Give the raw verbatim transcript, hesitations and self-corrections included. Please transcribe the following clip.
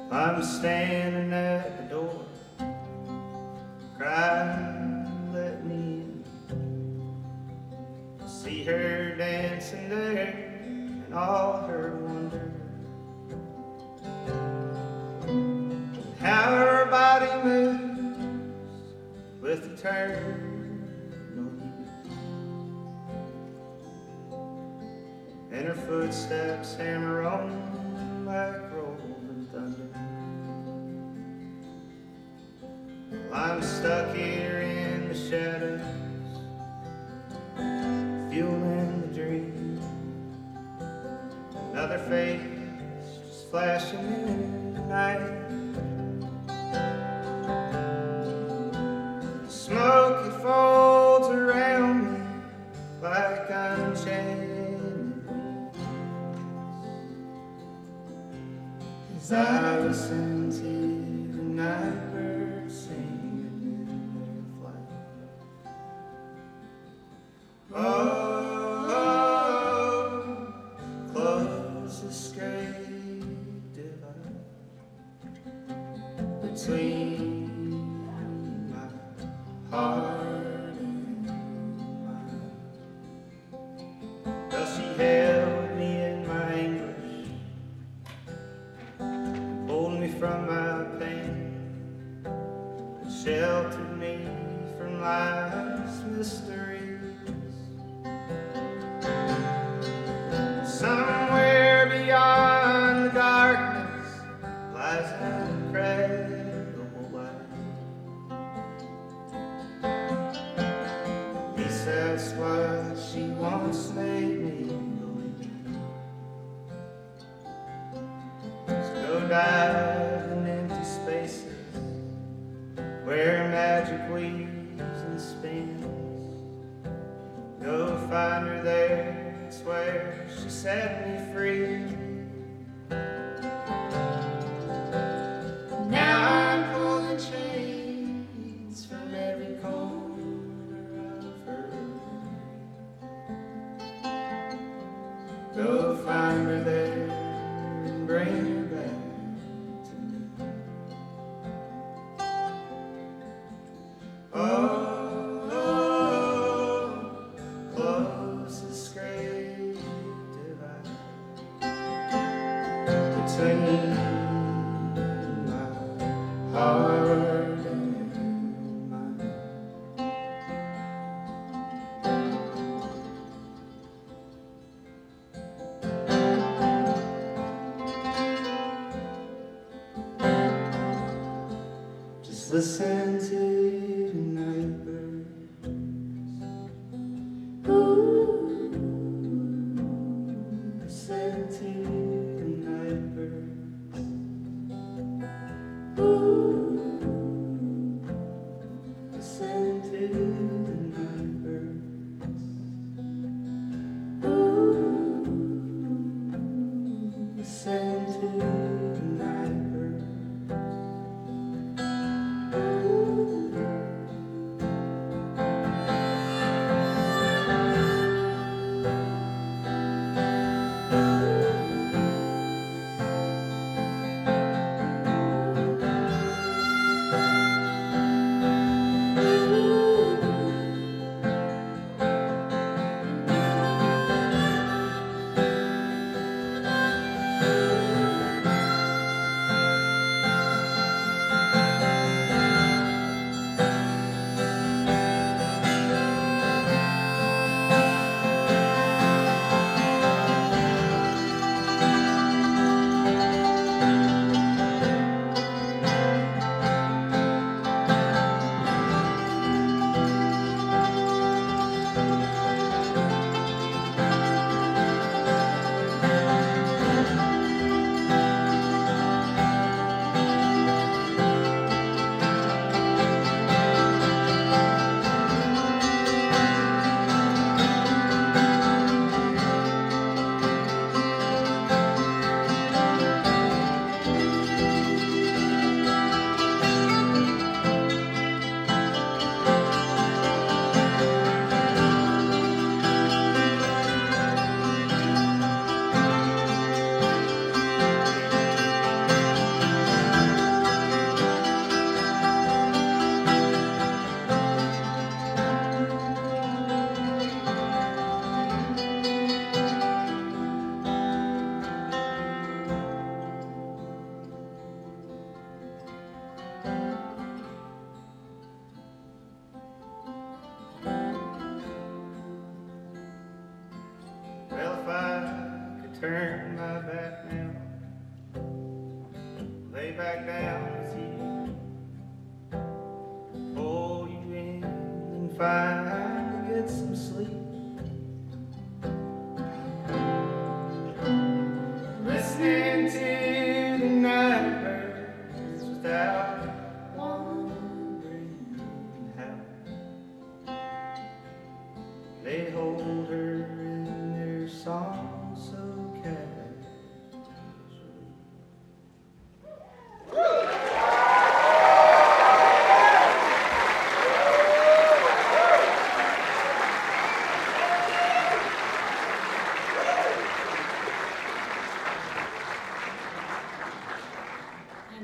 I'm standing at the door, crying, let me in. See her dancing there in all her wonder. How her body moves with eternal youth, and her footsteps hammer on like rolling thunder. Well, I'm stuck here in the shadows, fueling the dream. Another face just flashing in the night. The smoke it folds around me like unchained wings as I listen to the night birds singing in their flight. Oh, close this great divide between my heart and mine. Well, she held me in my anguish, pulled me from my pain, and sheltered me from life's mysteries. Somewhere beyond the darkness lies an incredible light. At least that's what she once made me believe. So go dive in empty spaces where magic weaves and spins. Go find her there, it's where she set me free. Now I'm pulling chains from every corner of her. Go find her there and bring her back to me. Oh, between my heart and mine. Just listen to the night birds. Ooh, listen to listen to the night birds. Ooh, listen to the night birds. Ooh. turn my back now, lay back down with you, pull you in and find